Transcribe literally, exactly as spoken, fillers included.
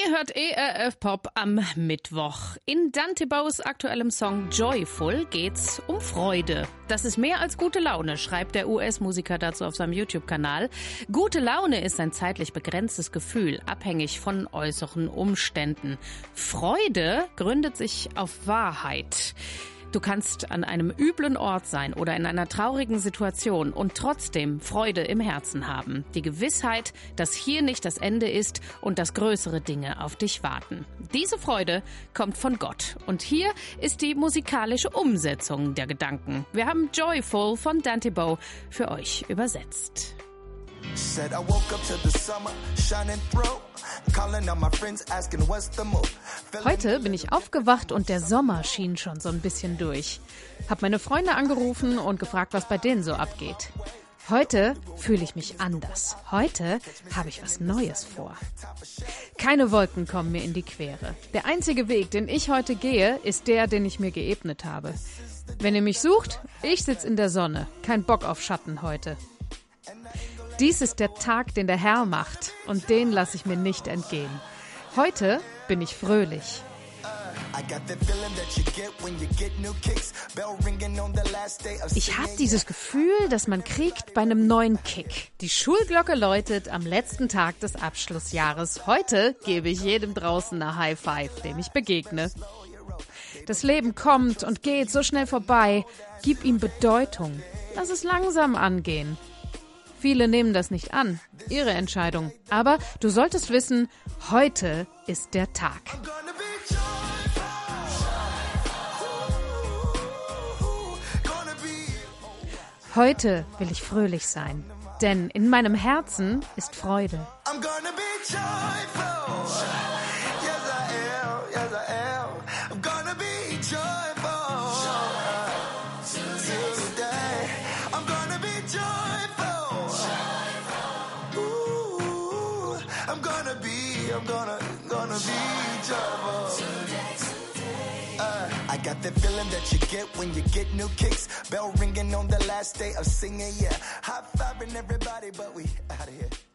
Ihr hört E R F Pop am Mittwoch. In Dante Bows aktuellem Song Joyful geht's um Freude. Das ist mehr als gute Laune, schreibt der U S-Musiker dazu auf seinem YouTube-Kanal. Gute Laune ist ein zeitlich begrenztes Gefühl, abhängig von äußeren Umständen. Freude gründet sich auf Wahrheit. Du kannst an einem üblen Ort sein oder in einer traurigen Situation und trotzdem Freude im Herzen haben. Die Gewissheit, dass hier nicht das Ende ist und dass größere Dinge auf dich warten. Diese Freude kommt von Gott. Und hier ist die musikalische Umsetzung der Gedanken. Wir haben Joyful von Dante Bow für euch übersetzt. Heute bin ich aufgewacht und der Sommer schien schon so ein bisschen durch. Hab meine Freunde angerufen und gefragt, was bei denen so abgeht. Heute fühle ich mich anders. Heute habe ich was Neues vor. Keine Wolken kommen mir in die Quere. Der einzige Weg, den ich heute gehe, ist der, den ich mir geebnet habe. Wenn ihr mich sucht, ich sitze in der Sonne. Kein Bock auf Schatten heute. Dies ist der Tag, den der Herr macht, und den lasse ich mir nicht entgehen. Heute bin ich fröhlich. Ich habe dieses Gefühl, das man kriegt bei einem neuen Kick. Die Schulglocke läutet am letzten Tag des Abschlussjahres. Heute gebe ich jedem draußen eine High Five, dem ich begegne. Das Leben kommt und geht so schnell vorbei. Gib ihm Bedeutung. Lass es langsam angehen. Viele nehmen das nicht an, ihre Entscheidung. Aber du solltest wissen, heute ist der Tag. Heute will ich fröhlich sein, denn in meinem Herzen ist Freude. I'm gonna, gonna be joyful. Uh, I got that feeling that you get when you get new kicks. Bell ringing on the last day of singing, yeah. High fiving everybody, but we out of here.